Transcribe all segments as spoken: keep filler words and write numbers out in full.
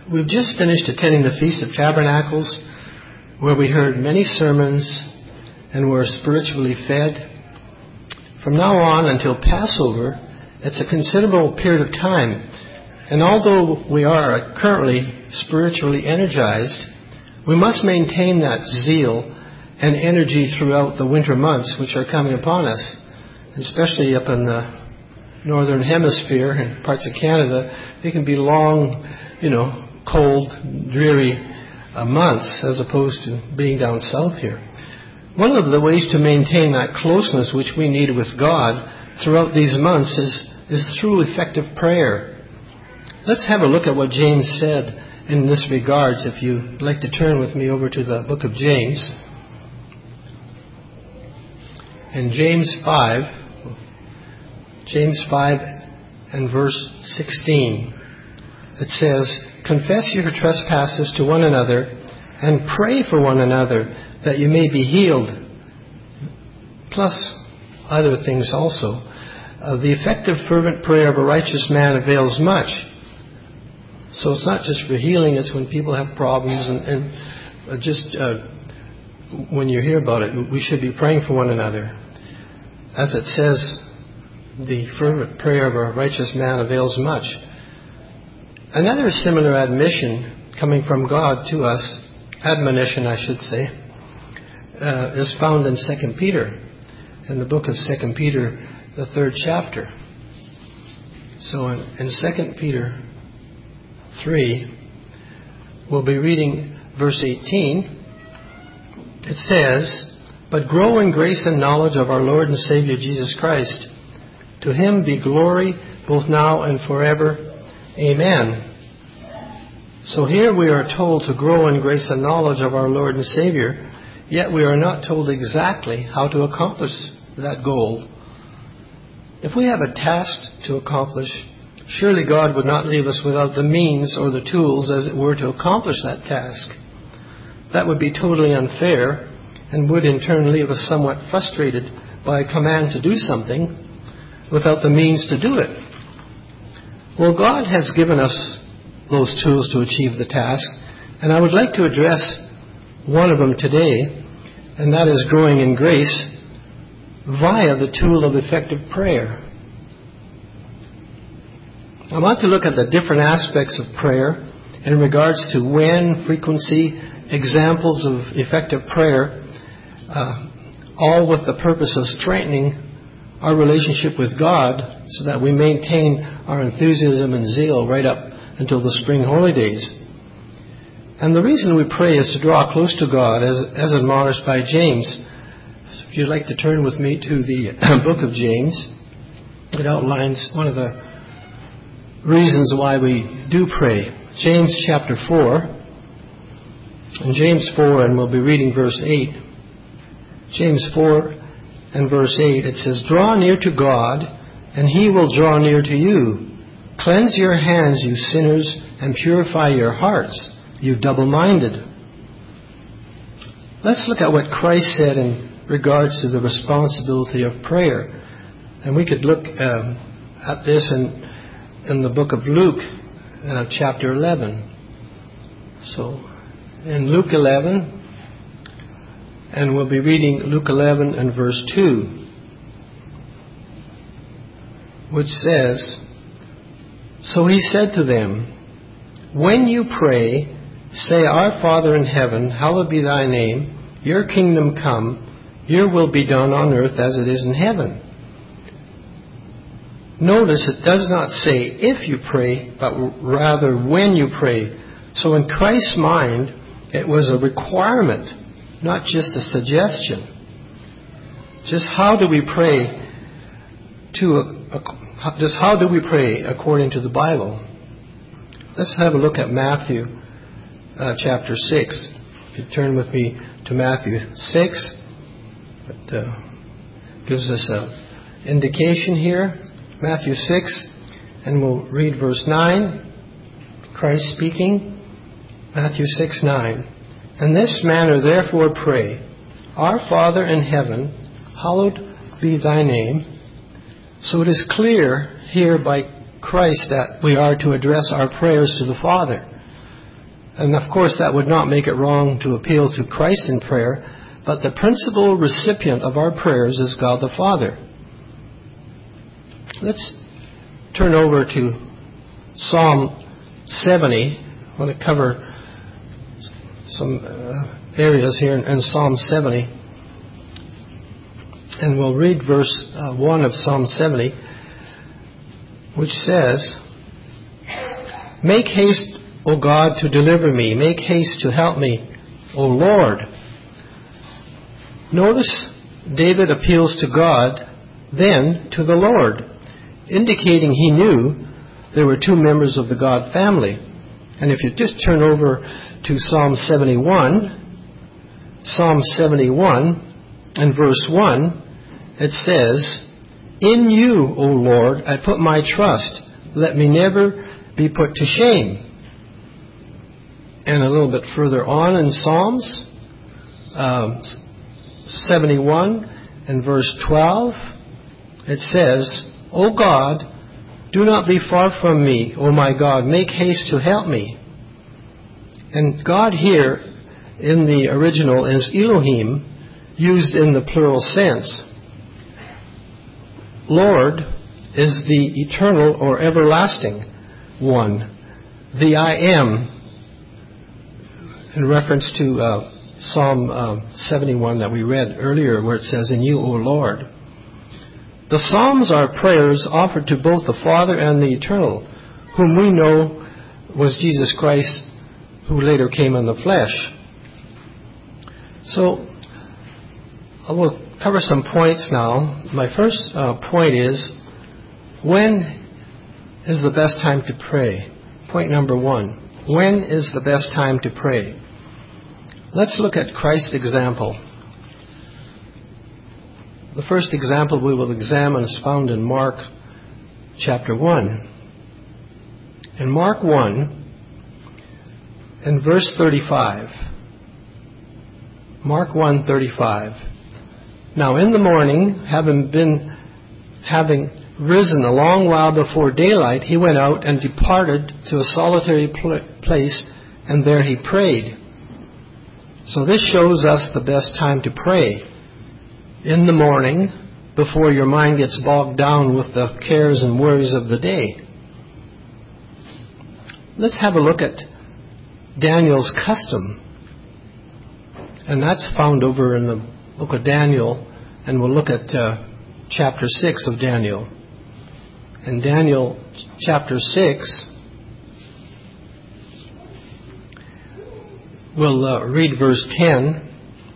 We've just finished attending the Feast of Tabernacles, where we heard many sermons and were spiritually fed. From now on until Passover, it's a considerable period of time. And although we are currently spiritually energized, we must maintain that zeal and energy throughout the winter months which are coming upon us, especially up in the northern hemisphere and parts of Canada. They can be long, you know, cold, dreary uh, months as opposed to being down south here. One of the ways to maintain that closeness which we need with God throughout these months is, is through effective prayer. Let's have a look at what James said in this regards. If you'd like to turn with me over to the book of James. In James five, James five and verse sixteen, it says, "Confess your trespasses to one another and pray for one another that you may be healed." Plus other things also. Uh, the effective fervent prayer of a righteous man avails much. So it's not just for healing, it's when people have problems and, and uh, just uh, when you hear about it, we should be praying for one another. As it says, the fervent prayer of a righteous man avails much. Another similar admission coming from God to us, admonition I should say, uh, is found in Second Peter, in the book of Second Peter, the third chapter. So in, in Second Peter three, we'll be reading verse eighteen. It says, "But grow in grace and knowledge of our Lord and Savior Jesus Christ. To Him be glory both now and forever. Amen." So here we are told to grow in grace and knowledge of our Lord and Savior, yet we are not told exactly how to accomplish that goal. If we have a task to accomplish, surely God would not leave us without the means or the tools, as it were, to accomplish that task. That would be totally unfair and would in turn leave us somewhat frustrated by a command to do something without the means to do it. Well, God has given us those tools to achieve the task, and I would like to address one of them today, and that is growing in grace via the tool of effective prayer. I want to look at the different aspects of prayer in regards to when, frequency, examples of effective prayer, uh, all with the purpose of strengthening our relationship with God so that we maintain our enthusiasm and zeal right up until the spring holy days. And the reason we pray is to draw close to God, as, as admonished by James. If you'd like to turn with me to the book of James, it outlines one of the reasons why we do pray. James chapter four. In James four, and we'll be reading verse eight. James four and verse eight, it says, "Draw near to God, and He will draw near to you. Cleanse your hands, you sinners, and purify your hearts, you double-minded." Let's look at what Christ said in regards to the responsibility of prayer. And we could look um, at this in, in the book of Luke, uh, chapter eleven. So, in Luke eleven, and we'll be reading Luke eleven and verse two, which says, "So He said to them, when you pray, say, Our Father in heaven, hallowed be Thy name, Your kingdom come, Your will be done on earth as it is in heaven." Notice it does not say if you pray, but rather when you pray. So in Christ's mind, it was a requirement, not just a suggestion. Just how do we pray to a, a, just how do we pray according to the Bible? Let's have a look at Matthew uh, chapter six. If you turn with me to Matthew six, it uh, gives us an indication here. Matthew six, and we'll read verse nine. Christ speaking, Matthew six nine. "In this manner therefore pray, Our Father in heaven, hallowed be Thy name." So it is clear here by Christ that we are to address our prayers to the Father. And of course, that would not make it wrong to appeal to Christ in prayer, but the principal recipient of our prayers is God the Father. Let's turn over to Psalm seventy. I want to cover some uh, areas here in, in Psalm seventy. And we'll read verse uh, one of Psalm seventy, which says, "Make haste, O God, to deliver me. Make haste to help me, O Lord." Notice David appeals to God, then to the Lord, indicating he knew there were two members of the God family. And if you just turn over to Psalm seventy-one, Psalm seventy-one and verse one, it says, "In you, O Lord, I put my trust. Let me never be put to shame." And a little bit further on in Psalms, um, seventy-one and verse twelve, it says, "O God, do not be far from me, O my God, make haste to help me." And God here in the original is Elohim, used in the plural sense. Lord is the eternal or everlasting one, the I am, in reference to uh, Psalm uh, seventy-one that we read earlier, where it says, "In you, O Lord." The Psalms are prayers offered to both the Father and the Eternal, whom we know was Jesus Christ, who later came in the flesh. So, I will cover some points now. My first uh, point is, when is the best time to pray? Point number one. When is the best time to pray? Let's look at Christ's example. The first example we will examine is found in Mark chapter one. In Mark one, in verse thirty-five. Mark one thirty-five. "Now in the morning, having been, having risen a long while before daylight, he went out and departed to a solitary pl- place, and there he prayed." So this shows us the best time to pray. In the morning, before your mind gets bogged down with the cares and worries of the day. Let's have a look at Daniel's custom. And that's found over in the book of Daniel, and we'll look at uh, chapter six of Daniel. In Daniel chapter six, we'll uh, read verse ten.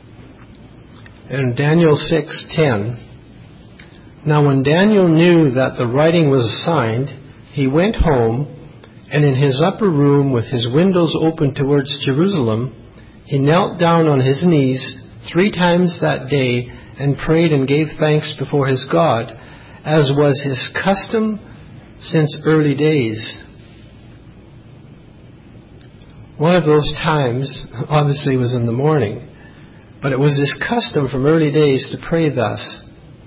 In Daniel six ten, "Now when Daniel knew that the writing was assigned, he went home, and in his upper room with his windows open towards Jerusalem, he knelt down on his knees three times that day and prayed and gave thanks before his God, as was his custom since early days." One of those times, obviously, was in the morning. But it was his custom from early days to pray thus.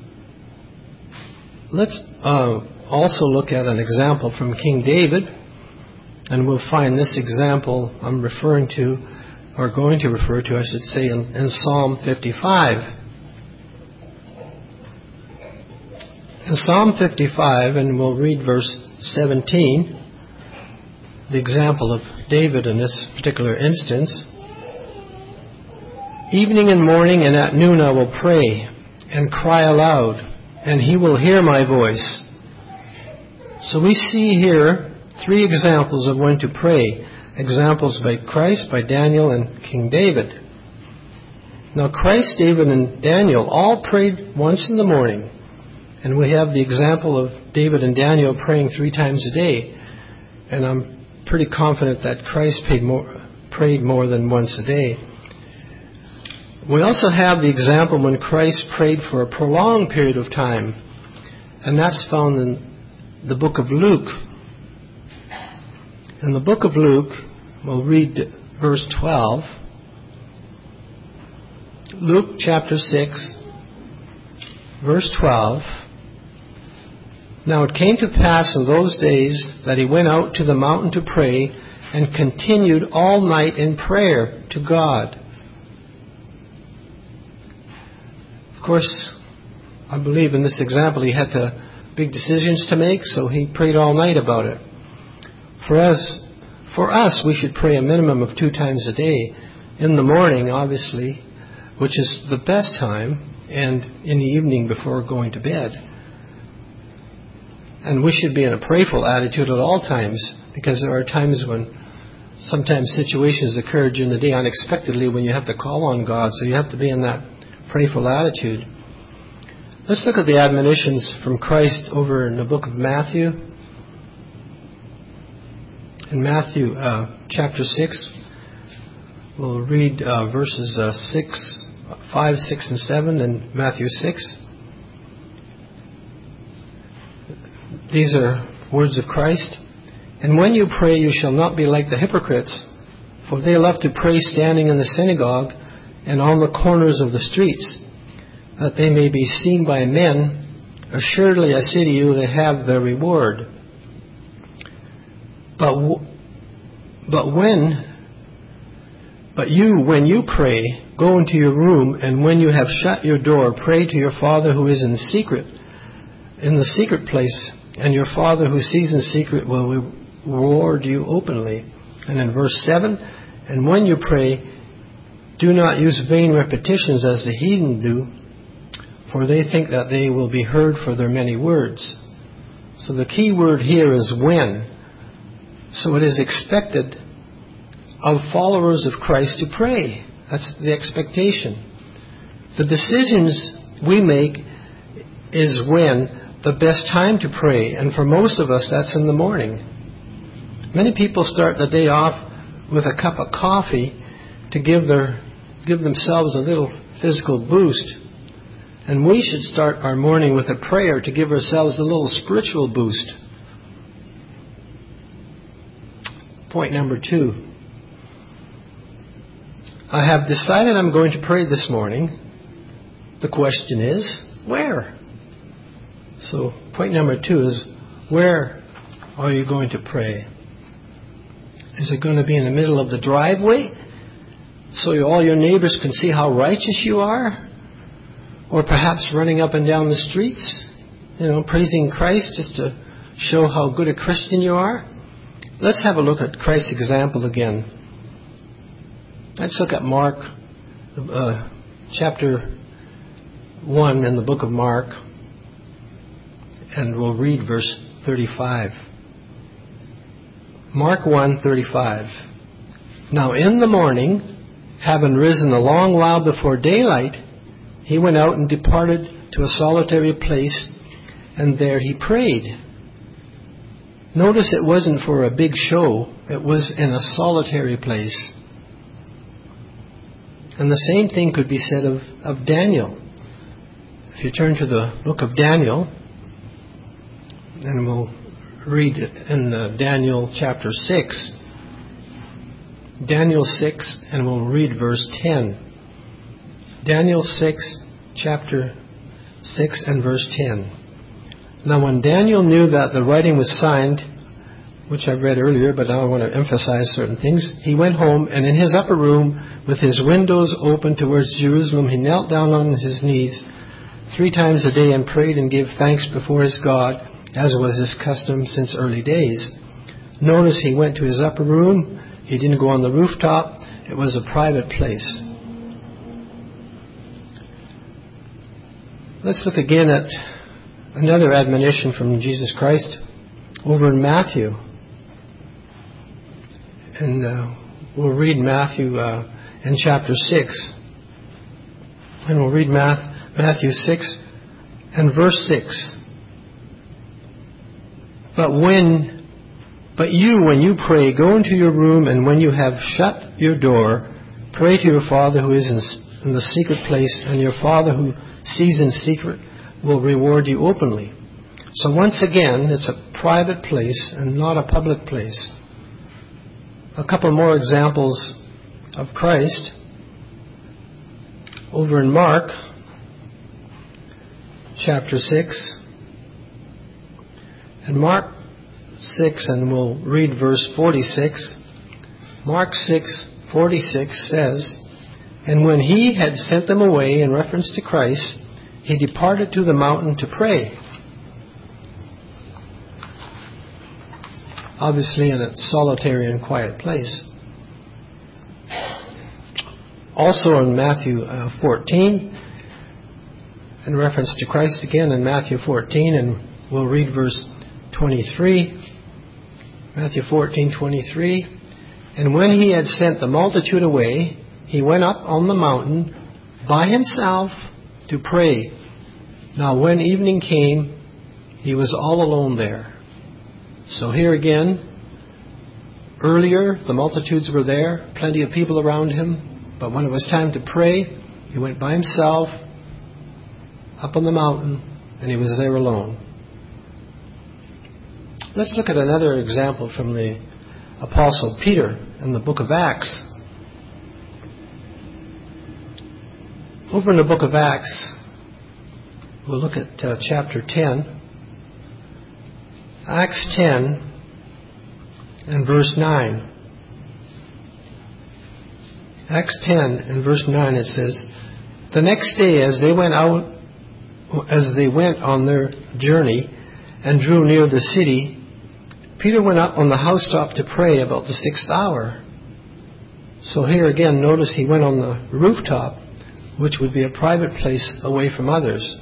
Let's uh, also look at an example from King David, and we'll find this example I'm referring to, or going to refer to, I should say, in, in Psalm fifty-five. In Psalm fifty-five, and we'll read verse seventeen, the example of David in this particular instance. "Evening and morning and at noon I will pray and cry aloud, and he will hear my voice." So we see here three examples of when to pray. Examples by Christ, by Daniel, and King David. Now Christ, David, and Daniel all prayed once in the morning. And we have the example of David and Daniel praying three times a day. And I'm pretty confident that Christ prayed more, prayed more than once a day. We also have the example when Christ prayed for a prolonged period of time, and that's found in the book of Luke. In the book of Luke, we'll read verse twelve. Luke chapter six, verse twelve. "Now it came to pass in those days that he went out to the mountain to pray, and continued all night in prayer to God. Of course, I believe in this example he had to, big decisions to make, so he prayed all night about it. For us, for us, we should pray a minimum of two times a day. In the morning, obviously, which is the best time, and in the evening before going to bed. And we should be in a prayerful attitude at all times, because there are times when sometimes situations occur during the day unexpectedly when you have to call on God, so you have to be in that prayerful attitude. Let's look at the admonitions from Christ over in the book of Matthew. In Matthew uh, chapter six, we'll read uh, verses uh, six, five, six, and seven in Matthew six. These are words of Christ. And when you pray, you shall not be like the hypocrites, for they love to pray standing in the synagogue and on the corners of the streets, that they may be seen by men. Assuredly, I say to you, they have their reward. But w- but when, but you, when you pray, go into your room, and when you have shut your door, pray to your Father who is in secret, in the secret place, and your Father who sees in secret will reward you openly. And in verse seven, and when you pray, do not use vain repetitions as the heathen do, for they think that they will be heard for their many words. So the key word here is when. So it is expected of followers of Christ to pray. That's the expectation. The decisions we make is when the best time to pray, and for most of us that's in the morning. Many people start the day off with a cup of coffee to give their give themselves a little physical boost. And we should start our morning with a prayer to give ourselves a little spiritual boost. Point number two. I have decided I'm going to pray this morning. The question is, where? So point number two is, where are you going to pray? Is it going to be in the middle of the driveway so all your neighbors can see how righteous you are? Or perhaps running up and down the streets, you know, praising Christ just to show how good a Christian you are? Let's have a look at Christ's example again. Let's look at Mark, uh, chapter one in the book of Mark, and we'll read verse thirty-five. Mark one, thirty-five. Now in the morning, having risen a long while before daylight, he went out and departed to a solitary place, and there he prayed. Notice it wasn't for a big show. It was in a solitary place. And the same thing could be said of, of Daniel. If you turn to the book of Daniel, and we'll read in uh, Daniel chapter six. Daniel six, and we'll read verse ten. Daniel six, chapter six and verse ten. Now when Daniel knew that the writing was signed, which I read earlier, but now I want to emphasize certain things, he went home, and in his upper room, with his windows open towards Jerusalem, he knelt down on his knees three times a day and prayed and gave thanks before his God, as was his custom since early days. Notice he went to his upper room. He didn't go on the rooftop. It was a private place. Let's look again at another admonition from Jesus Christ over in Matthew. And uh, we'll read Matthew uh, in chapter six. And we'll read Math, Matthew six and verse six. But when, but you, when you pray, go into your room, and when you have shut your door, pray to your Father who is in, in the secret place, and your Father who sees in secret will reward you openly. So once again, it's a private place and not a public place. A couple more examples of Christ. Over in Mark, chapter six. And Mark six, and we'll read verse forty-six. Mark six forty-six says, "And when he had sent them away," in reference to Christ, "he departed to the mountain to pray." Obviously in a solitary and quiet place. Also in Matthew uh, fourteen, in reference to Christ again in Matthew fourteen, and we'll read verse twenty-three. Matthew fourteen twenty-three. "And when he had sent the multitude away, he went up on the mountain by himself to pray. Now when evening came, he was all alone there." So here again, earlier the multitudes were there, plenty of people around him, but when it was time to pray, he went by himself up on the mountain, and he was there alone. Let's look at another example from the Apostle Peter in the book of Acts. Over in the book of Acts, we'll look at uh, chapter ten. Acts ten and verse nine. Acts ten and verse nine, it says, "The next day as they went out, as they went on their journey and drew near the city, Peter went up on the housetop to pray about the sixth hour." So here again, notice he went on the rooftop, which would be a private place away from others.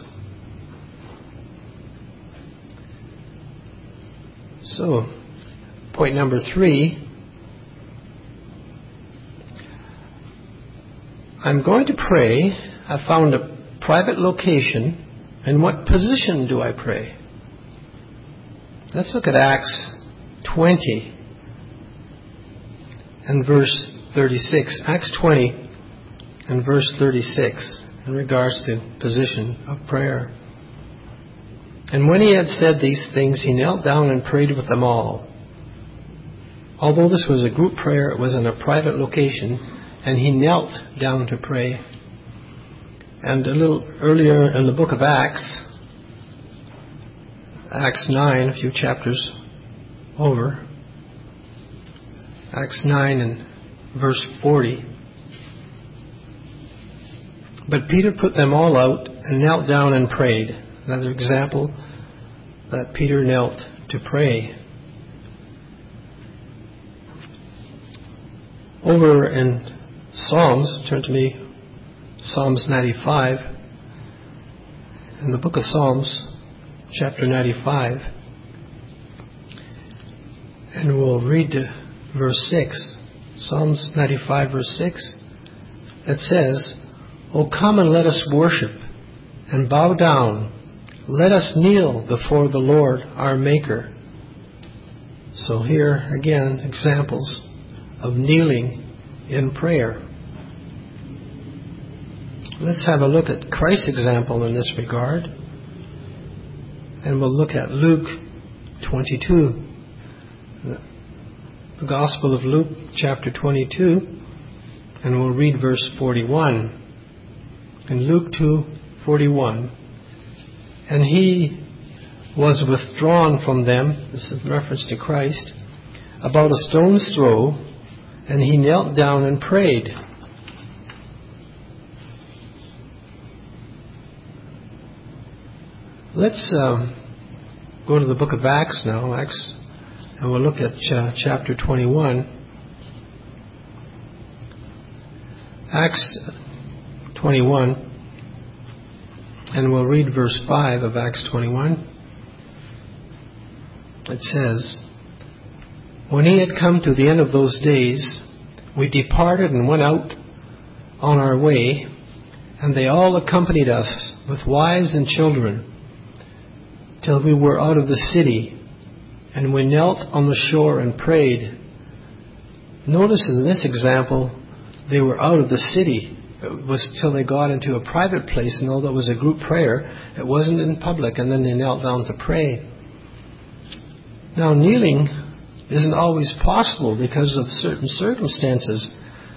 So, point number three, I'm going to pray. I found a private location. In what position do I pray? Let's look at Acts twenty and verse thirty-six. Acts twenty and verse thirty-six in regards to position of prayer. "And when he had said these things, he knelt down and prayed with them all." Although this was a group prayer, it was in a private location, and he knelt down to pray. And a little earlier in the book of Acts, Acts nine, a few chapters over, Acts nine and verse forty. "But Peter put them all out and knelt down and prayed." Another example that Peter knelt to pray. Over in Psalms, turn to me, Psalms ninety-five. In the book of Psalms, chapter ninety-five. And we'll read verse six. Psalms ninety-five, verse six. It says, "O come and let us worship and bow down. Let us kneel before the Lord our Maker." So here again, examples of kneeling in prayer. Let's have a look at Christ's example in this regard. And we'll look at Luke twenty-two. The Gospel of Luke, chapter twenty-two. And we'll read verse forty-one. In Luke two forty-one. "And he was withdrawn from them," this is in reference to Christ, "about a stone's throw, and he knelt down and prayed." Let's um, go to the book of Acts now, Acts, and we'll look at ch- chapter twenty-one. Acts twenty-one. And we'll read verse five of Acts twenty-one. It says, "When he had come to the end of those days, we departed and went out on our way, and they all accompanied us with wives and children, till we were out of the city, and we knelt on the shore and prayed." Notice in this example, they were out of the city. It was till they got into a private place, and although it was a group prayer, it wasn't in public, and then they knelt down to pray. Now, kneeling isn't always possible because of certain circumstances.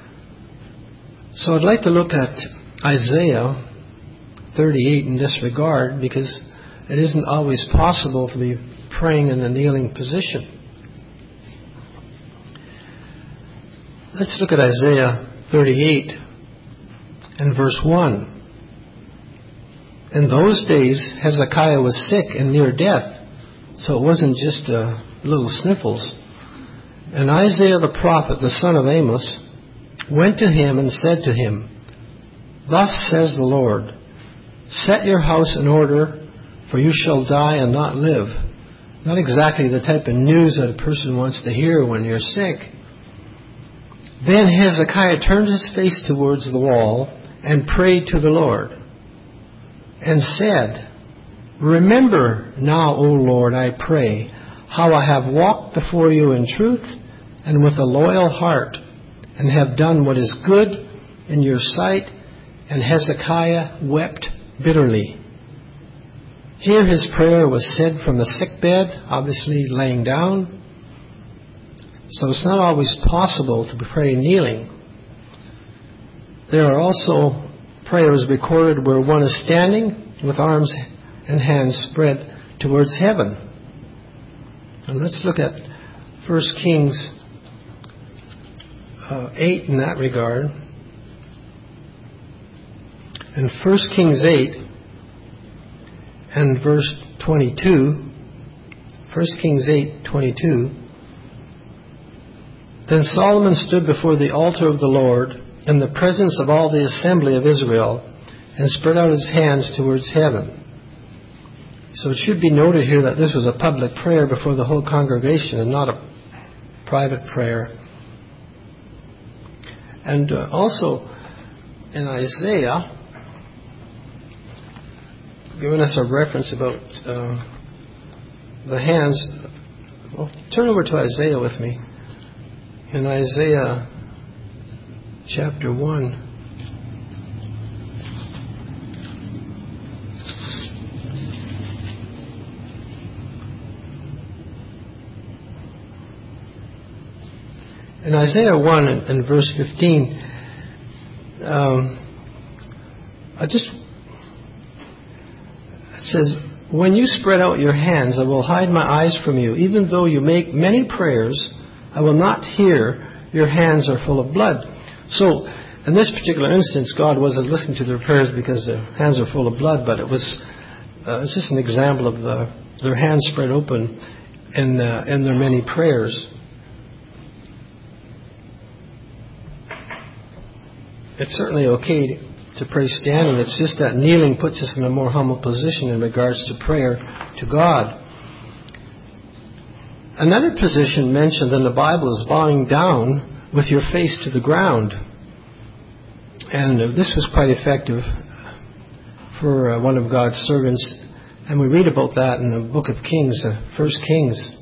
So I'd like to look at Isaiah thirty-eight in this regard, because it isn't always possible to be praying in a kneeling position. Let's look at Isaiah thirty-eight and verse one. In those days, Hezekiah was sick and near death, so it wasn't just uh, little sniffles. And Isaiah the prophet, the son of Amos, went to him and said to him, Thus says the Lord, set your house in order, for you shall die and not live. Not exactly the type of news that a person wants to hear when you're sick. Then Hezekiah turned his face towards the wall and prayed to the Lord and said, Remember now, O Lord, I pray, how I have walked before you in truth and with a loyal heart, and have done what is good in your sight. And Hezekiah wept bitterly. Here his prayer was said from a sick bed, obviously laying down. So it's not always possible to pray kneeling. There are also prayers recorded where one is standing with arms and hands spread towards heaven. And let's look at First Kings uh, eight in that regard. In First Kings eight and verse twenty-two, First Kings eight twenty-two, Then Solomon stood before the altar of the Lord in the presence of all the assembly of Israel and spread out his hands towards heaven. So it should be noted here that this was a public prayer before the whole congregation and not a private prayer. And uh, also in Isaiah, giving us a reference about uh, the hands. Well, turn over to Isaiah with me. In Isaiah chapter one. In Isaiah one and, and verse fifteen, um, I just it says, When you spread out your hands, I will hide my eyes from you. Even though you make many prayers, I will not hear. Your hands are full of blood. So, in this particular instance, God wasn't listening to their prayers because their hands are full of blood, but it was, uh, it was just an example of the, their hands spread open in, uh, in their many prayers. It's certainly okay to pray standing. It's just that kneeling puts us in a more humble position in regards to prayer to God. Another position mentioned in the Bible is bowing down with your face to the ground. And this was quite effective for one of God's servants. And we read about that in the book of Kings, uh, First Kings.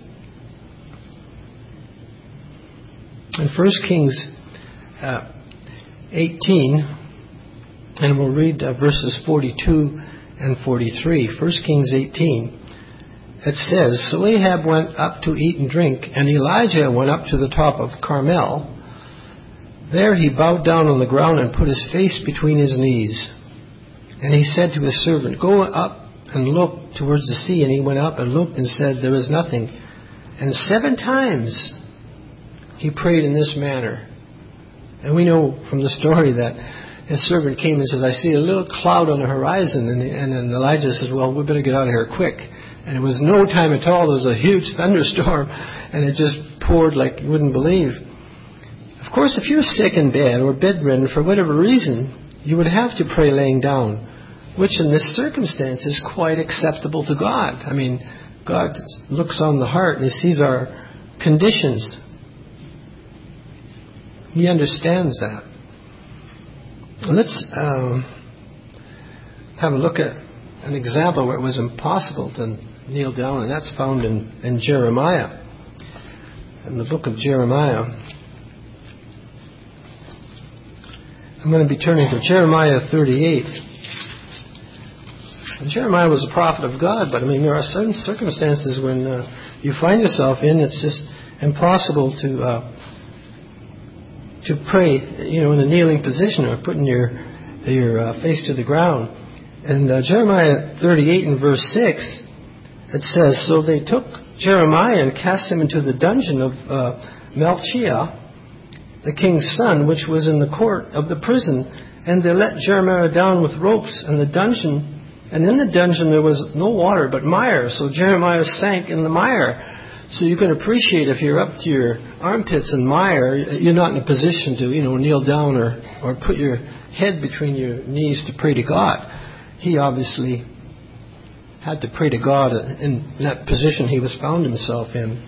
In First Kings uh, eighteen, and we'll read uh, verses forty-two and forty-three. First Kings eighteen. It says, So Ahab went up to eat and drink, and Elijah went up to the top of Carmel. There he bowed down on the ground and put his face between his knees. And he said to his servant, Go up and look towards the sea. And he went up and looked and said, There is nothing. And seven times he prayed in this manner. And we know from the story that his servant came and says, I see a little cloud on the horizon. And, and then Elijah says, well, we better get out of here quick. And it was no time at all. There was a huge thunderstorm, and it just poured like you wouldn't believe. Of course, if you're sick in bed or bedridden for whatever reason, you would have to pray laying down, which in this circumstance is quite acceptable to God. I mean, God looks on the heart and He sees our conditions. He understands that. Let's um, have a look at an example where it was impossible to kneel down, and that's found in, in Jeremiah. In the book of Jeremiah. I'm going to be turning to Jeremiah thirty-eight. And Jeremiah was a prophet of God, but I mean, there are certain circumstances when uh, you find yourself in, it's just impossible to uh, to pray, you know, in a kneeling position or putting your your uh, face to the ground. And uh, Jeremiah thirty-eight and verse six, it says, So they took Jeremiah and cast him into the dungeon of uh, Malchiah, the king's son, which was in the court of the prison. And they let Jeremiah down with ropes in the dungeon. And in the dungeon there was no water but mire. So Jeremiah sank in the mire. So you can appreciate if you're up to your armpits in mire, you're not in a position to, you know, kneel down or, or put your head between your knees to pray to God. He obviously had to pray to God in that position he was found himself in.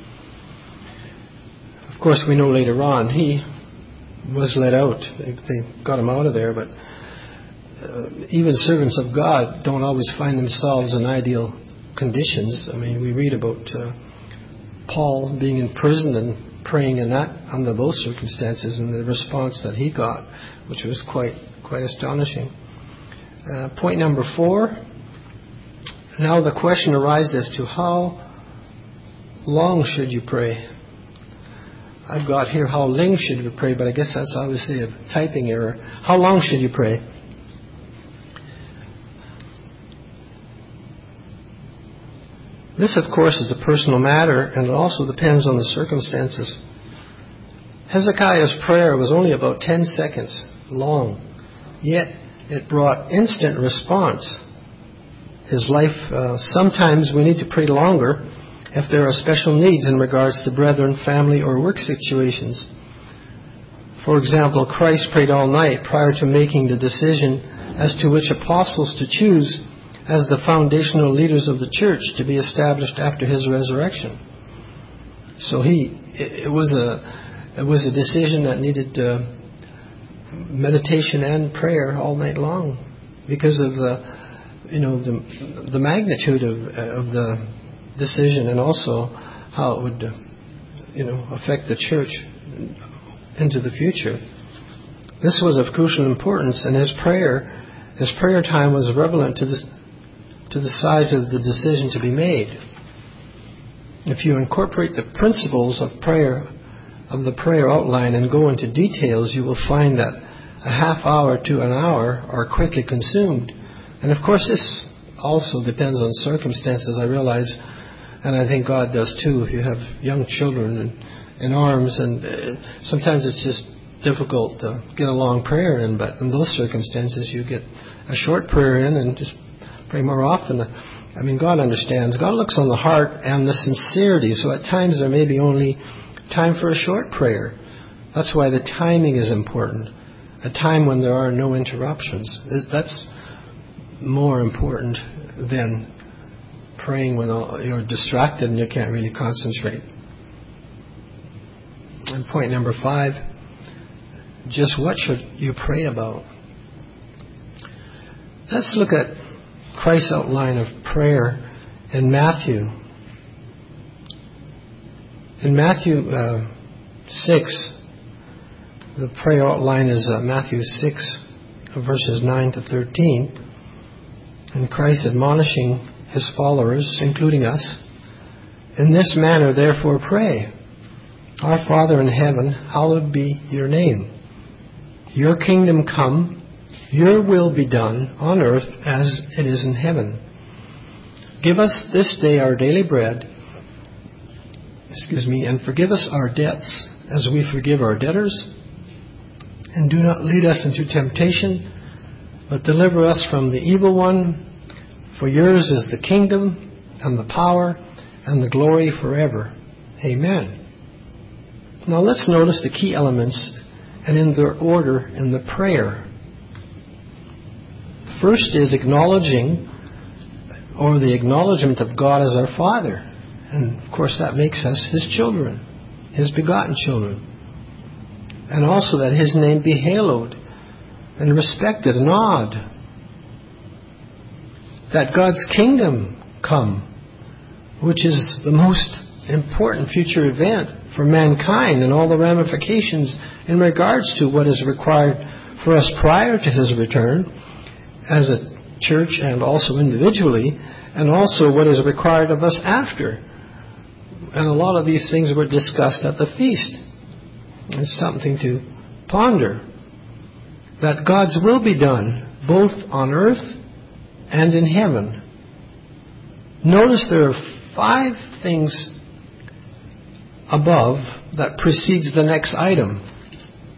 Of course, we know later on he was let out. They, they got him out of there, but uh, even servants of God don't always find themselves in ideal conditions. I mean, we read about uh, Paul being in prison and praying in that under those circumstances, and the response that he got, which was quite quite astonishing. Uh, point number four. Now the question arises as to how long should you pray? I've got here how long should you pray, but I guess that's obviously a typing error. How long should you pray? This, of course, is a personal matter, and it also depends on the circumstances. Hezekiah's prayer was only about ten seconds long, yet it brought instant response. His life, uh, sometimes we need to pray longer if there are special needs in regards to brethren, family, or work situations. For example, Christ prayed all night prior to making the decision as to which apostles to choose as the foundational leaders of the church to be established after his resurrection. So he, it, it was a, it was a decision that needed uh, meditation and prayer all night long because of the, you know, the the magnitude of of the decision, and also how it would, uh, you know, affect the church into the future. This was of crucial importance, and his prayer, his prayer time was relevant to this, to the size of the decision to be made. If you incorporate the principles of prayer, of the prayer outline, and go into details, you will find that a half hour to an hour are quickly consumed. And of course, this also depends on circumstances, I realize, and I think God does too. If you have young children in, in arms, and uh, sometimes it's just difficult to get a long prayer in, but in those circumstances, you get a short prayer in and just pray more often. I mean, God understands. God looks on the heart and the sincerity, so at times there may be only time for a short prayer. That's why the timing is important. A time when there are no interruptions. That's more important than praying when you're distracted and you can't really concentrate. And point number five, just what should you pray about? Let's look at Christ's outline of prayer in Matthew. In Matthew uh, six, the prayer outline is uh, Matthew six, verses nine to thirteen. And Christ admonishing his followers, including us, in this manner therefore pray, Our Father in heaven, hallowed be your name. Your kingdom come, your will be done on earth as it is in heaven. Give us this day our daily bread, excuse me, and forgive us our debts as we forgive our debtors. And do not lead us into temptation, but deliver us from the evil one. For yours is the kingdom and the power and the glory forever. Amen. Now let's notice the key elements and in their order in the prayer. First is acknowledging, or the acknowledgement of God as our Father. And of course that makes us His children, His begotten children. And also that His name be hallowed and respected and honored. That God's kingdom come, which is the most important future event for mankind and all the ramifications in regards to what is required for us prior to His return as a church and also individually, and also what is required of us after. And a lot of these things were discussed at the feast. It's something to ponder. That God's will be done both on earth and in heaven. Notice there are five things above that precedes the next item.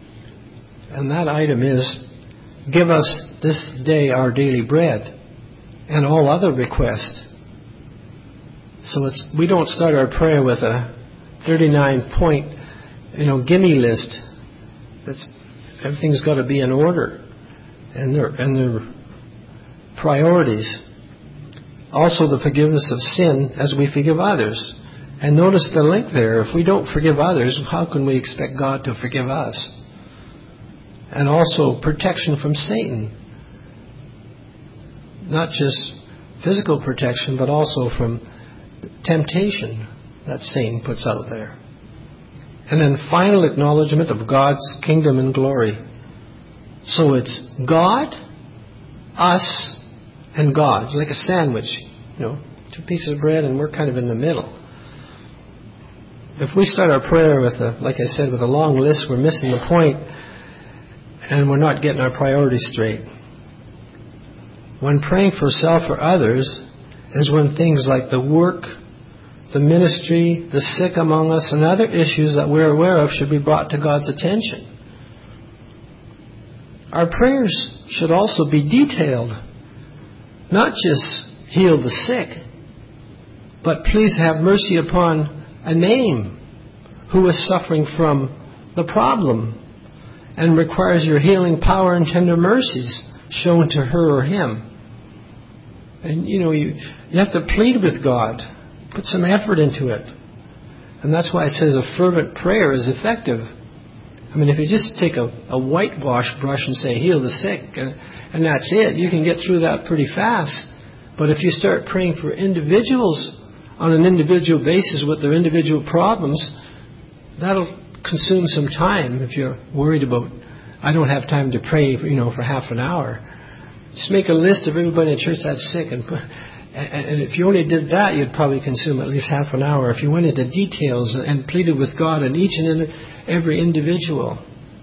And that item is, give us this day our daily bread, and all other requests. So it's we don't start our prayer with a thirty-nine point, you know, gimme list. That's everything's got to be in order, and their and their priorities. Also, the forgiveness of sin as we forgive others. And notice the link there. If we don't forgive others, how can we expect God to forgive us? And also protection from Satan. Not just physical protection, but also from temptation that Satan puts out there. And then final acknowledgement of God's kingdom and glory. So it's God, us, and God. Like a sandwich, you know, two pieces of bread and we're kind of in the middle. If we start our prayer with a, like I said, with a long list, we're missing the point and we're not getting our priorities straight. When praying for self or others is when things like the work, the ministry, the sick among us, and other issues that we're aware of should be brought to God's attention. Our prayers should also be detailed. Not just heal the sick, but please have mercy upon a name who is suffering from the problem and requires your healing power and tender mercies shown to her or him. And you know, you, you have to plead with God. Put some effort into it. And that's why it says a fervent prayer is effective. I mean, if you just take a, a whitewash brush and say, heal the sick, and, and that's it, you can get through that pretty fast. But if you start praying for individuals on an individual basis with their individual problems, that'll consume some time if you're worried about, I don't have time to pray, you know, for half an hour. Just make a list of everybody in church that's sick, and, and if you only did that, you'd probably consume at least half an hour. If you went into details and pleaded with God on each and every individual.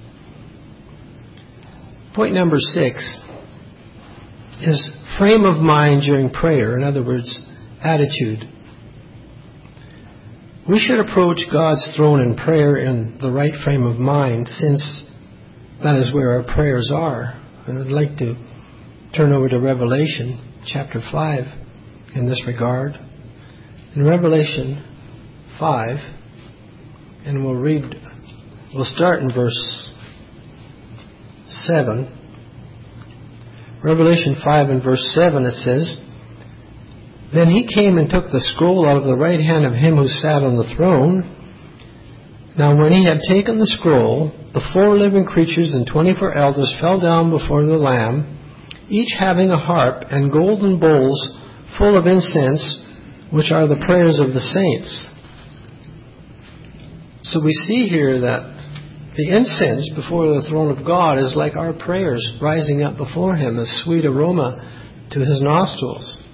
Point number six is frame of mind during prayer. In other words, attitude. We should approach God's throne in prayer in the right frame of mind, since that is where our prayers are. And I'd like to turn over to Revelation chapter five in this regard. In Revelation five, and we'll read, we'll start in verse seven. Revelation five and verse seven, it says, Then he came and took the scroll out of the right hand of him who sat on the throne. Now when he had taken the scroll, the four living creatures and twenty-four elders fell down before the Lamb, each having a harp and golden bowls full of incense, which are the prayers of the saints. So we see here that the incense before the throne of God is like our prayers rising up before him, a sweet aroma to his nostrils.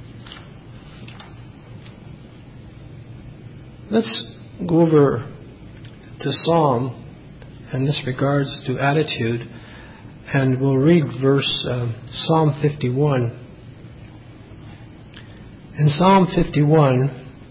Let's go over to Psalm in this regards to attitude, and we'll read verse uh, Psalm fifty-one. In Psalm fifty-one,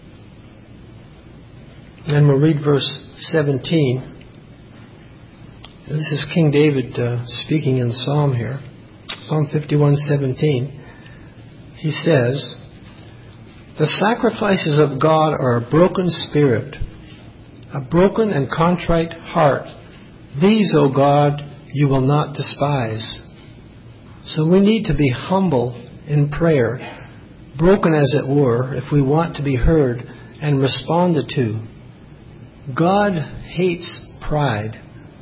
and we'll read verse seventeen. This is King David uh, speaking in the Psalm here. Psalm fifty-one seventeen. He says, The sacrifices of God are a broken spirit, a broken and contrite heart. These, O God, you will not despise. So we need to be humble in prayer, broken as it were, if we want to be heard and responded to. God hates pride.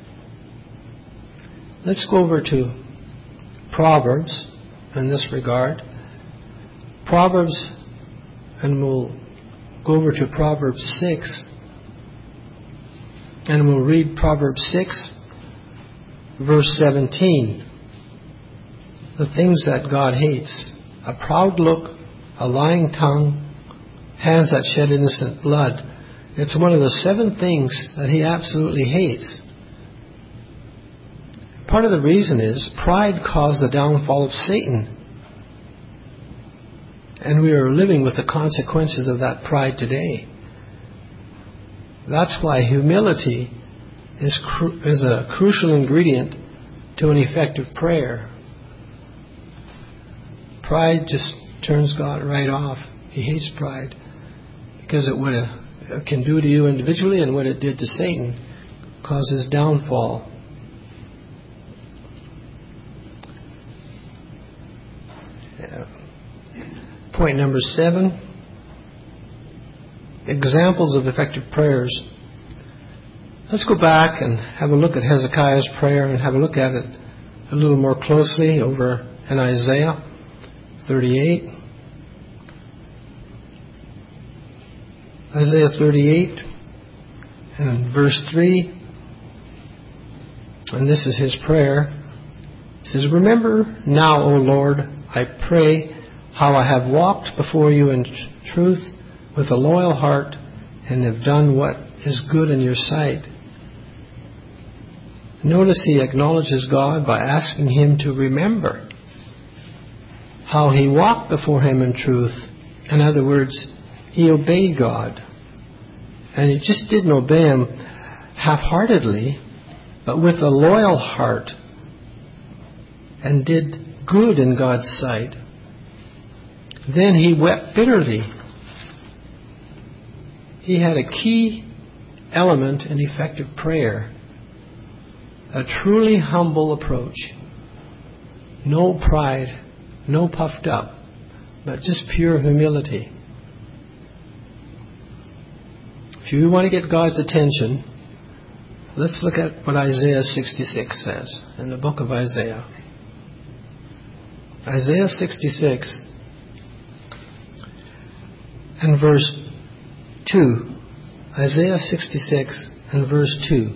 Let's go over to Proverbs in this regard. Proverbs, and we'll go over to Proverbs six, and we'll read Proverbs six, verse seventeen. The things that God hates: a proud look, a lying tongue, hands that shed innocent blood. It's one of the seven things that he absolutely hates. Part of the reason is pride caused the downfall of Satan. And we are living with the consequences of that pride today. That's why humility is cru- is a crucial ingredient to an effective prayer. Pride just turns God right off. He hates pride because it what it can do to you individually and what it did to Satan causes downfall. Yeah. Point number seven. Examples of effective prayers. Let's go back and have a look at Hezekiah's prayer and have a look at it a little more closely over in Isaiah thirty-eight. Isaiah thirty-eight and verse three. And this is his prayer. It says, "Remember now, O Lord, I pray, how I have walked before you in truth with a loyal heart and have done what is good in your sight." Notice he acknowledges God by asking him to remember how he walked before him in truth. In other words, he obeyed God. And he just didn't obey him half-heartedly, but with a loyal heart, and did good in God's sight. Then he wept bitterly. He had a key element in effective prayer. A truly humble approach. No pride, no puffed up, but just pure humility. If you want to get God's attention, let's look at what Isaiah sixty-six says in the book of Isaiah. Isaiah sixty-six and verse two. Isaiah sixty-six and verse two.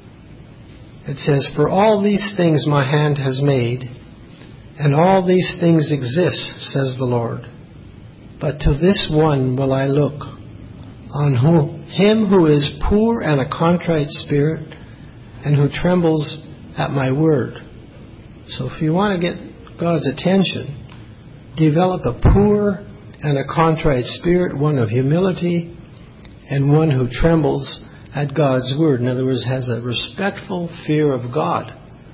It says, "For all these things my hand has made, and all these things exist, says the Lord. But to this one will I look, on who, him who is poor and a contrite spirit, and who trembles at my word." So if you want to get God's attention, develop a poor and a contrite spirit, one of humility, and one who trembles at God's word. In other words, has a respectful fear of God.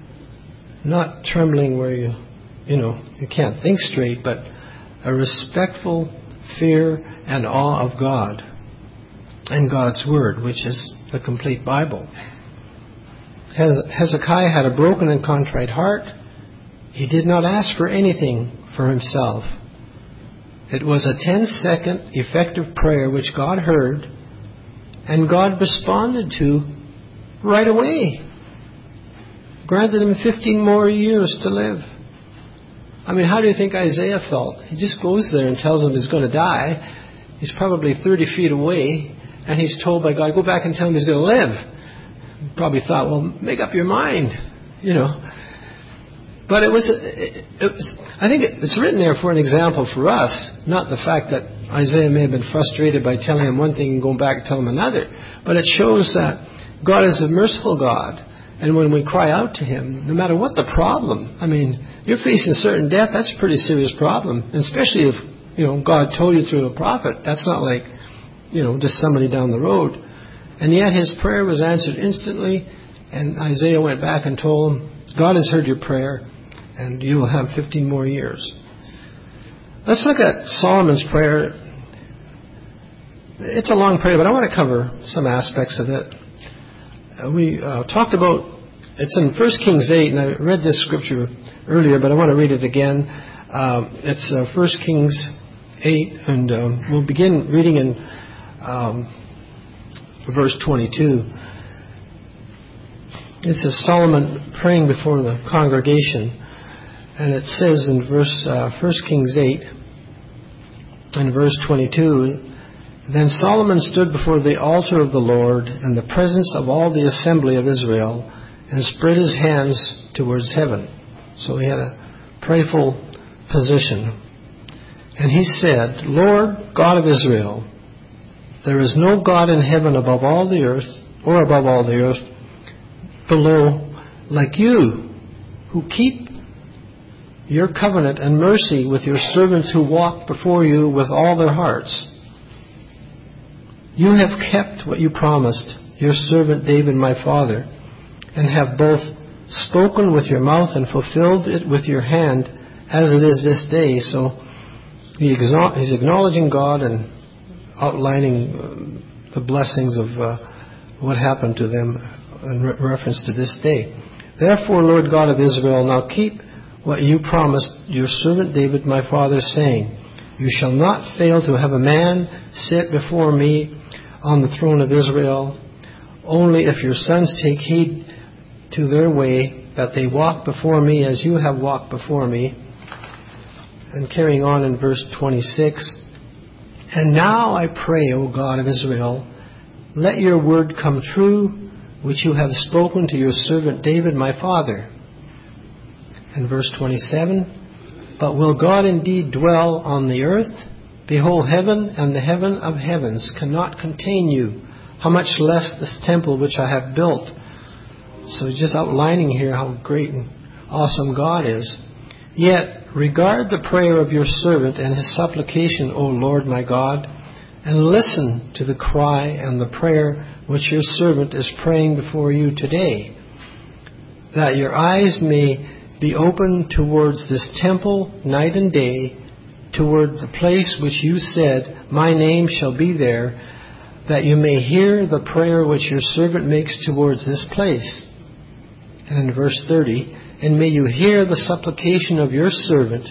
Not trembling where you, you know, you can't think straight, but a respectful fear and awe of God and God's word, which is the complete Bible. Hezekiah had a broken and contrite heart. He did not ask for anything for himself. It was a ten-second effective prayer which God heard, and God responded to right away. Granted him fifteen more years to live. I mean, how do you think Isaiah felt? He just goes there and tells him he's going to die. He's probably thirty feet away, and he's told by God, go back and tell him he's going to live. Probably thought, well, make up your mind, you know. But it was, it, it was, I think it's written there for an example for us, not the fact that Isaiah may have been frustrated by telling him one thing and going back and telling him another. But it shows that God is a merciful God. And when we cry out to him, no matter what the problem, I mean, you're facing certain death, that's a pretty serious problem. And especially if, you know, God told you through a prophet. That's not like, you know, just somebody down the road. And yet his prayer was answered instantly. And Isaiah went back and told him, God has heard your prayer, and you will have fifteen more years. Let's look at Solomon's prayer. It's a long prayer, but I want to cover some aspects of it. Uh, we uh, talked about, it's in First Kings eight, and I read this scripture earlier, but I want to read it again. Uh, it's uh, First Kings eight, and um, we'll begin reading in um, verse twenty-two. This is Solomon praying before the congregation. And it says in verse uh, First Kings eight and verse twenty-two, "Then Solomon stood before the altar of the Lord in the presence of all the assembly of Israel and spread his hands towards heaven." So he had a prayerful position. And he said, "Lord God of Israel, there is no God in heaven above all the earth, or above all the earth below, like you, who keep your covenant and mercy with your servants who walk before you with all their hearts. You have kept what you promised your servant David my father, and have both spoken with your mouth and fulfilled it with your hand, as it is this day. So he exalt, he's acknowledging God and outlining uh, the blessings of uh, what happened to them in re- reference to this day. Therefore, Lord God of Israel, now keep what you promised your servant David my father, saying, you shall not fail to have a man sit before me on the throne of Israel, only if your sons take heed to their way, that they walk before me as you have walked before me. And carrying on in verse twenty-six, and now I pray, O God of Israel, let your word come true, which you have spoken to your servant David my father. And verse twenty-seven, but will God indeed dwell on the earth? Behold, heaven and the heaven of heavens cannot contain you, how much less this temple which I have built. So just outlining here how great and awesome God is. Yet regard the prayer of your servant and his supplication, O Lord my God, and listen to the cry and the prayer which your servant is praying before you today, that your eyes may be open towards this temple night and day, toward the place which you said, my name shall be there, that you may hear the prayer which your servant makes towards this place. And in verse thirty, and may you hear the supplication of your servant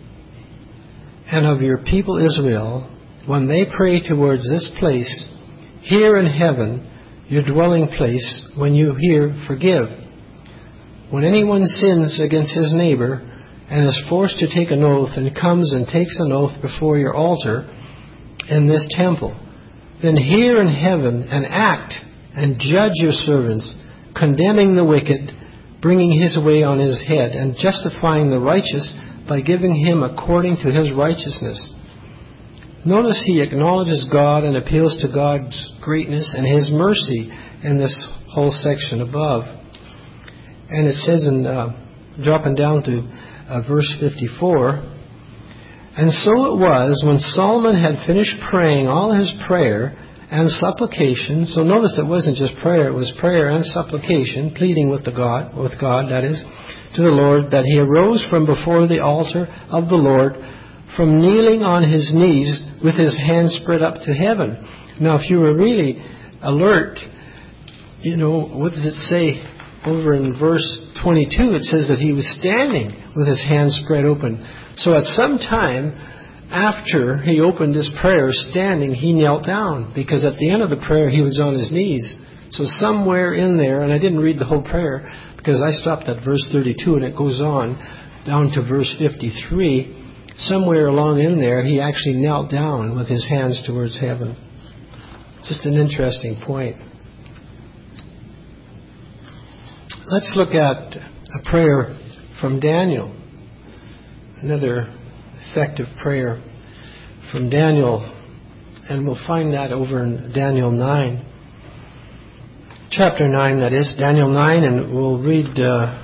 and of your people Israel, when they pray towards this place, here in heaven, your dwelling place, when you hear, forgive. When anyone sins against his neighbor and is forced to take an oath and comes and takes an oath before your altar in this temple, then hear in heaven and act and judge your servants, condemning the wicked, bringing his way on his head, and justifying the righteous by giving him according to his righteousness. Notice he acknowledges God and appeals to God's greatness and his mercy in this whole section above. And it says in uh, dropping down to uh, verse fifty-four, and so it was when Solomon had finished praying all his prayer and supplication. So notice it wasn't just prayer, it was prayer and supplication, pleading with the God, with God, that is, to the Lord, that he arose from before the altar of the Lord, from kneeling on his knees with his hands spread up to heaven. Now, if you were really alert, you know, what does it say over in verse twenty-two? It says that he was standing with his hands spread open. So at some time after he opened his prayer standing, he knelt down, because at the end of the prayer he was on his knees. So somewhere in there, and I didn't read the whole prayer because I stopped at verse thirty-two and it goes on down to verse fifty-three. Somewhere along in there, he actually knelt down with his hands towards heaven. Just an interesting point. Let's look at a prayer from Daniel. Another effective prayer from Daniel. And we'll find that over in Daniel nine. Chapter nine, that is. Daniel nine, and we'll read Uh,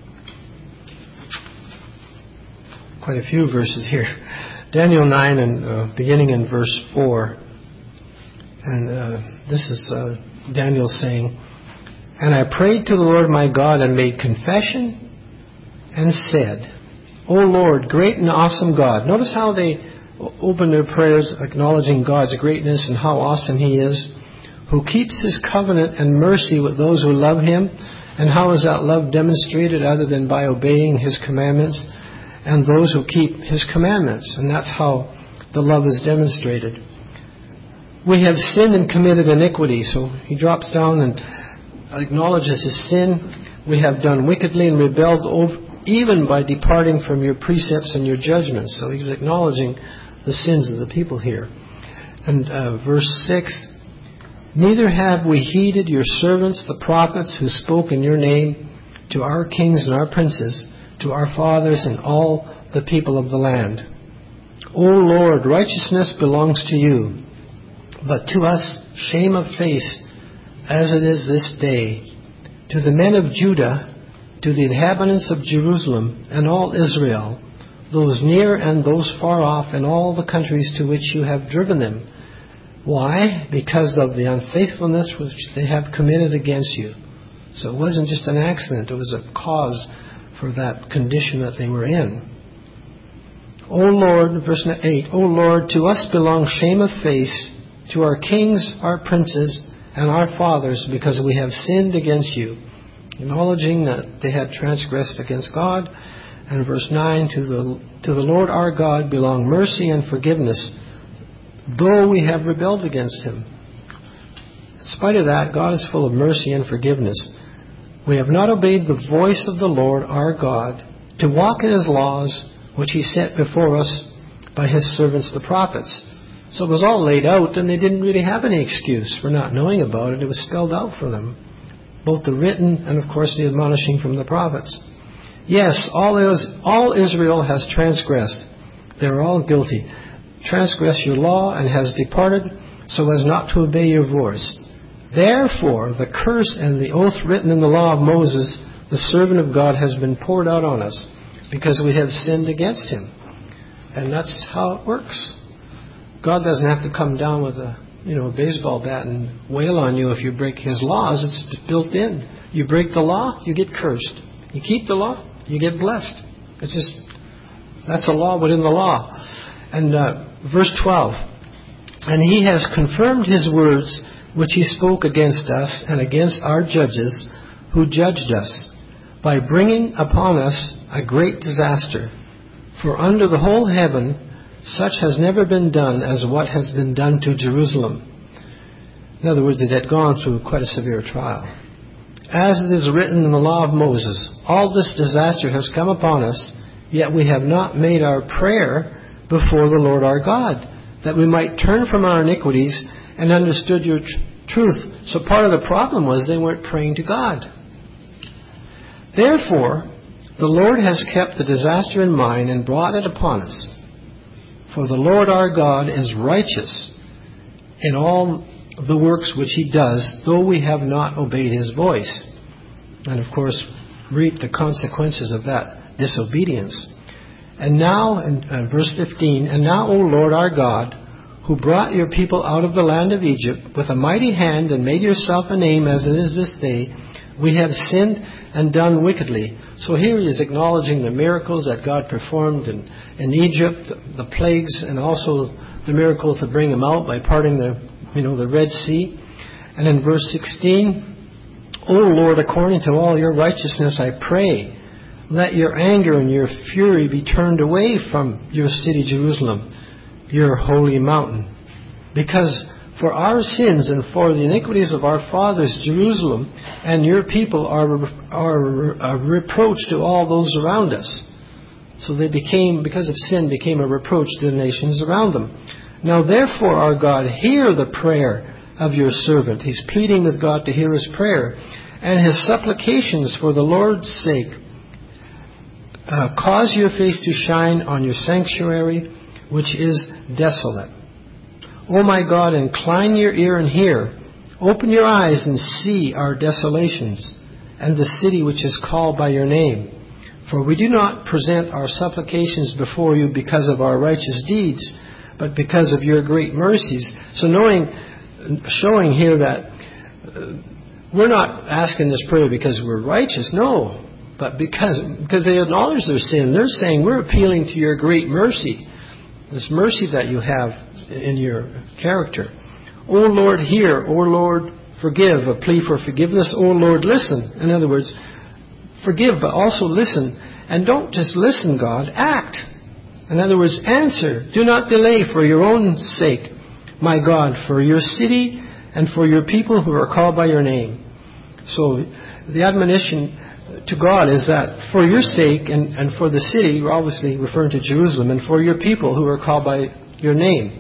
quite a few verses here. Daniel nine, and uh, beginning in verse four. And uh, this is uh, Daniel saying, and I prayed to the Lord my God and made confession and said, O Lord, great and awesome God. Notice how they open their prayers acknowledging God's greatness and how awesome he is, who keeps his covenant and mercy with those who love him. And how is that love demonstrated other than by obeying his commandments? And those who keep his commandments. And that's how the love is demonstrated. We have sinned and committed iniquity. So he drops down and acknowledges his sin. We have done wickedly and rebelled over, even by departing from your precepts and your judgments. So he's acknowledging the sins of the people here. And uh, verse six, neither have we heeded your servants, the prophets, who spoke in your name to our kings and our princes, to our fathers and all the people of the land. O Lord, righteousness belongs to you, but to us shame of face, as it is this day. To the men of Judah, to the inhabitants of Jerusalem and all Israel, those near and those far off, and all the countries to which you have driven them. Why? Because of the unfaithfulness which they have committed against you. So it wasn't just an accident, it was a cause for that condition that they were in. O Lord, verse eight, O Lord, to us belong shame of face, to our kings, our princes, and our fathers, because we have sinned against you. Acknowledging that they had transgressed against God. And verse nine, to the, to the Lord our God belong mercy and forgiveness, though we have rebelled against Him. In spite of that, God is full of mercy and forgiveness. We have not obeyed the voice of the Lord our God to walk in His laws, which He set before us by His servants the prophets. So it was all laid out, and they didn't really have any excuse for not knowing about it. It was spelled out for them, both the written and, of course, the admonishing from the prophets. Yes, all, is, all Israel has transgressed. They are all guilty. Transgressed your law and has departed so as not to obey your voice. Therefore, the curse and the oath written in the law of Moses, the servant of God, has been poured out on us, because we have sinned against Him. And that's how it works. God doesn't have to come down with a, you know, a baseball bat and wail on you if you break His laws. It's built in. You break the law, you get cursed. You keep the law, you get blessed. It's just, that's a law within the law. And uh, verse twelve, and He has confirmed His words which He spoke against us and against our judges who judged us, by bringing upon us a great disaster. For under the whole heaven such has never been done as what has been done to Jerusalem. In other words, it had gone through quite a severe trial. As it is written in the law of Moses, all this disaster has come upon us, yet we have not made our prayer before the Lord our God, that we might turn from our iniquities and understood your tr- truth. So part of the problem was they weren't praying to God. Therefore, the Lord has kept the disaster in mind and brought it upon us. For the Lord our God is righteous in all the works which He does, though we have not obeyed His voice. And of course, reap the consequences of that disobedience. And now, in uh, verse fifteen, and now, O Lord our God, who brought your people out of the land of Egypt with a mighty hand and made yourself a name as it is this day, we have sinned and done wickedly. So here he is acknowledging the miracles that God performed in, in Egypt, the, the plagues, and also the miracle to bring them out by parting the, you know, the Red Sea. And in verse sixteen, O Lord, according to all your righteousness, I pray, let your anger and your fury be turned away from your city Jerusalem, your holy mountain. Because for our sins and for the iniquities of our fathers, Jerusalem and your people are, are a reproach to all those around us. So they became, because of sin, became a reproach to the nations around them. Now therefore, our God, hear the prayer of your servant. He's pleading with God to hear his prayer and his supplications for the Lord's sake. Uh, cause your face to shine on your sanctuary, which is desolate. O my God, incline your ear and hear. Open your eyes and see our desolations, and the city which is called by your name. For we do not present our supplications before you because of our righteous deeds, but because of your great mercies. So knowing, showing here that uh, we're not asking this prayer because we're righteous, no, but because, because they acknowledge their sin. They're saying, we're appealing to your great mercy, this mercy that you have in your character. O Lord, hear. O Lord, forgive. A plea for forgiveness. O Lord, listen. In other words, forgive, but also listen. And don't just listen, God. Act. In other words, answer. Do not delay for your own sake, my God, for your city and for your people who are called by your name. So the admonition to God is that for your sake and, and for the city, we're obviously referring to Jerusalem, and for your people who are called by your name.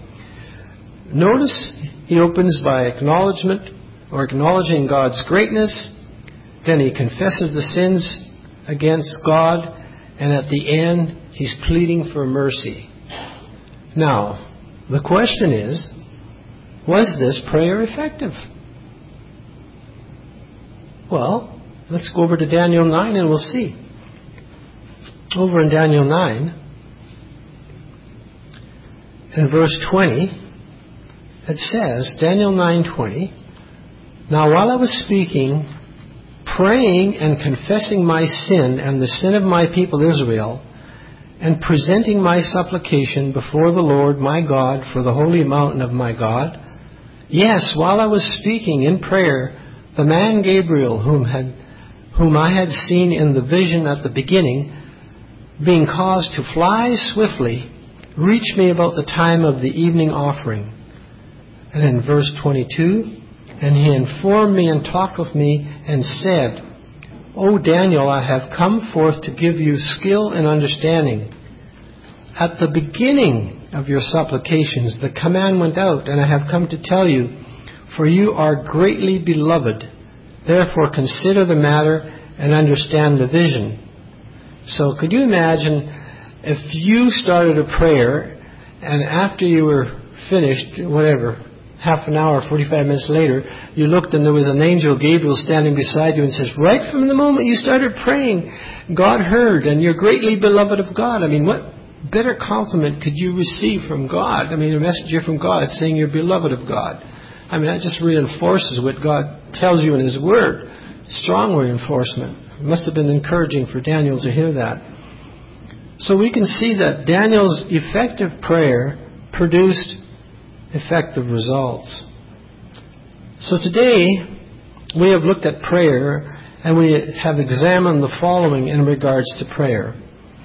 Notice he opens by acknowledgement or acknowledging God's greatness. Then he confesses the sins against God. And at the end, he's pleading for mercy. Now, the question is, was this prayer effective? Well, let's go over to Daniel nine and we'll see. Over in Daniel nine, in verse twenty, it says, Daniel nine twenty, now while I was speaking praying and confessing my sin and the sin of my people Israel, and presenting my supplication before the Lord my God for the holy mountain of my God. Yes, while I was speaking in prayer, the man Gabriel, whom had, whom I had seen in the vision at the beginning, being caused to fly swiftly, reached me about the time of the evening offering. And in verse twenty-two, and he informed me and talked with me and said, O Daniel, I have come forth to give you skill and understanding. At the beginning of your supplications, the command went out, and I have come to tell you, for you are greatly beloved. Therefore consider the matter and understand the vision. So could you imagine if you started a prayer, and after you were finished, whatever, half an hour, forty-five minutes later, you looked and there was an angel, Gabriel, standing beside you and says, right from the moment you started praying, God heard and you're greatly beloved of God. I mean, what better compliment could you receive from God? I mean, a messenger from God saying you're beloved of God. I mean, that just reinforces what God tells you in His Word. Strong reinforcement. It must have been encouraging for Daniel to hear that. So we can see that Daniel's effective prayer produced effective results. So today, we have looked at prayer, and we have examined the following in regards to prayer.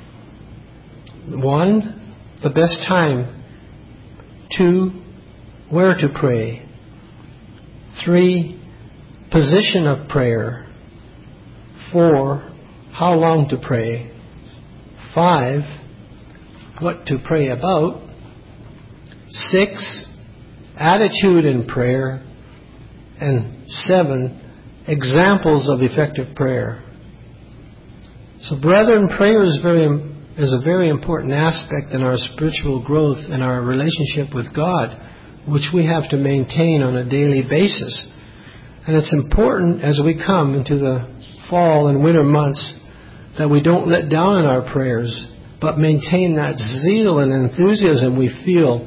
One, the best time. Two, where to pray. Three, position of prayer. Four, how long to pray. Five, what to pray about. Six, attitude in prayer. And seven, examples of effective prayer. So, brethren, prayer is very is a very important aspect in our spiritual growth and our relationship with God, which we have to maintain on a daily basis. And it's important as we come into the fall and winter months that we don't let down in our prayers, but maintain that zeal and enthusiasm we feel,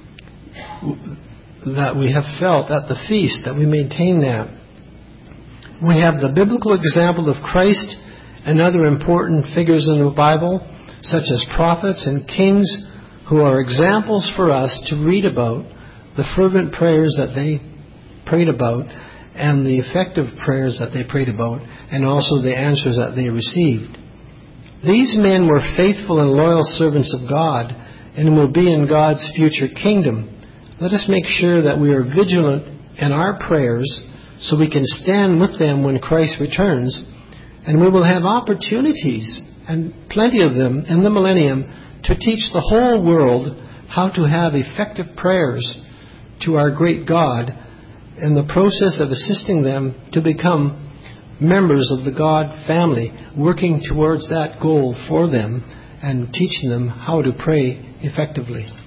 that we have felt at the feast, that we maintain that. We have the biblical example of Christ and other important figures in the Bible, such as prophets and kings, who are examples for us to read about the fervent prayers that they prayed about and the effective prayers that they prayed about, and also the answers that they received. These men were faithful and loyal servants of God and will be in God's future kingdom. Let us make sure that we are vigilant in our prayers so we can stand with them when Christ returns, and we will have opportunities, and plenty of them, in the millennium to teach the whole world how to have effective prayers to our great God, in the process of assisting them to become members of the God family, working towards that goal for them and teaching them how to pray effectively.